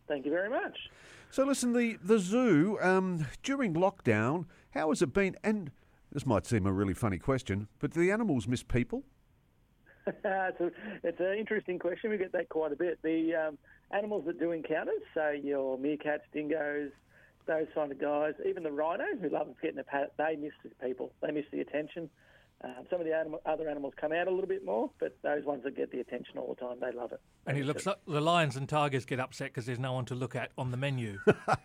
Thank you very much. So listen, the zoo, during lockdown, how has it been? And this might seem a really funny question, but do the animals miss people? It's an interesting question. We get that quite a bit. The animals that do encounters, so your meerkats, dingoes, those kind of guys, even the rhino, who loves getting a pat, they miss the people. They miss the attention. Some of the other animals come out a little bit more, but those ones that get the attention all the time, they love it. And it looks like the lions and tigers get upset because there's no one to look at on the menu.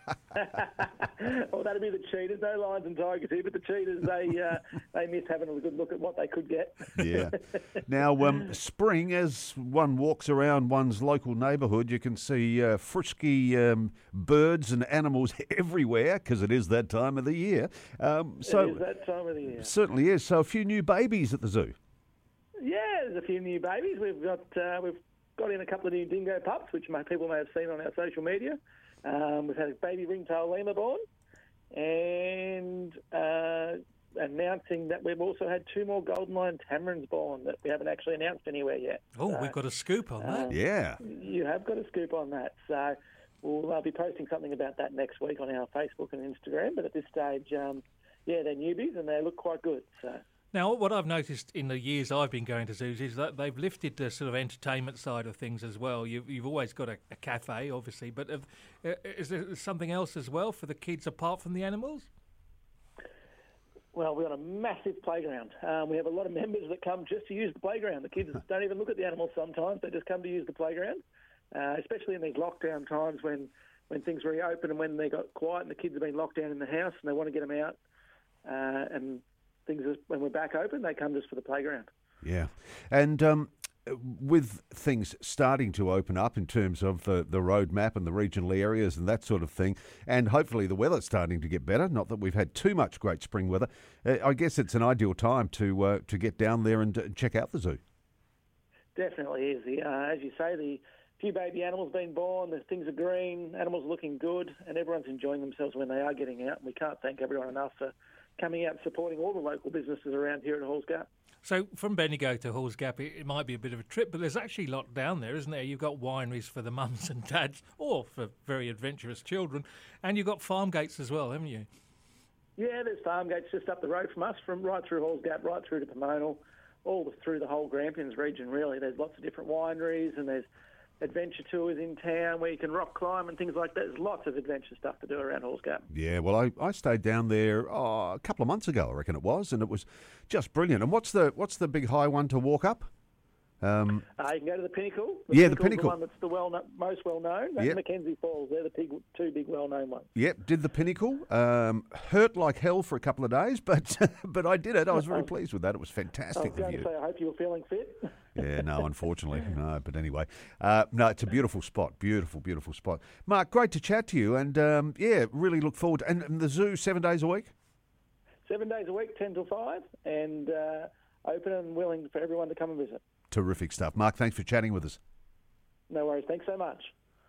Well, that'd be the cheetahs. No lions and tigers here, but the cheetahs, they miss having a good look at what they could get. Yeah. Now, spring, as one walks around one's local neighbourhood, you can see frisky birds and animals everywhere because it is that time of the year. It is that time of the year. Certainly is. So a few new babies at the zoo. Yeah, there's a few new babies. We've got in a couple of new dingo pups, which people may have seen on our social media. We've had a baby ringtail lemur born, and announcing that we've also had 2 more golden lion tamarins born that we haven't actually announced anywhere yet. Oh, we've got a scoop on that. Yeah. You have got a scoop on that. So we'll be posting something about that next week on our Facebook and Instagram. But at this stage, they're newbies and they look quite good. So. Now, what I've noticed in the years I've been going to zoos is that they've lifted the sort of entertainment side of things as well. You've always got a cafe, obviously, but is there something else as well for the kids apart from the animals? Well, we've got a massive playground. We have a lot of members that come just to use the playground. The kids don't even look at the animals sometimes. They just come to use the playground, especially in these lockdown times when things reopen and when they got quiet and the kids have been locked down in the house and they want to get them out and when we're back open, they come just for the playground. Yeah. And with things starting to open up in terms of the roadmap and the regional areas and that sort of thing, and hopefully the weather's starting to get better, not that we've had too much great spring weather, I guess it's an ideal time to get down there and check out the zoo. Definitely is. As you say, the few baby animals being born, the things are green, animals are looking good, and everyone's enjoying themselves when they are getting out. And we can't thank everyone enough for coming out and supporting all the local businesses around here at Halls Gap. So from Bendigo to Halls Gap, it might be a bit of a trip, but there's actually a lot down there, isn't there? You've got wineries for the mums and dads, or for very adventurous children, and you've got farm gates as well, haven't you? Yeah, there's farm gates just up the road from us, from right through Halls Gap, right through to Pomona, through the whole Grampians region, really. There's lots of different wineries, and there's adventure tours in town where you can rock climb and things like that. There's lots of adventure stuff to do around Halls Gap. Yeah, well, I stayed down there a couple of months ago, I reckon it was, and it was just brilliant. And what's the big high one to walk up? You can go to the Pinnacle. The Pinnacle. The one that's the most well-known. And Mackenzie Falls. They're the two big well-known ones. Yep, did the Pinnacle. Hurt like hell for a couple of days, but I did it. I was very pleased with that. It was fantastic. I was going to say, I hope you were feeling fit. Yeah, no, unfortunately. No, but anyway. No, it's a beautiful spot. Beautiful, beautiful spot. Mark, great to chat to you. And, really look forward. And the zoo, 7 days a week? 7 days a week, 10 till 5. And open and willing for everyone to come and visit. Terrific stuff. Mark, thanks for chatting with us. No worries. Thanks so much.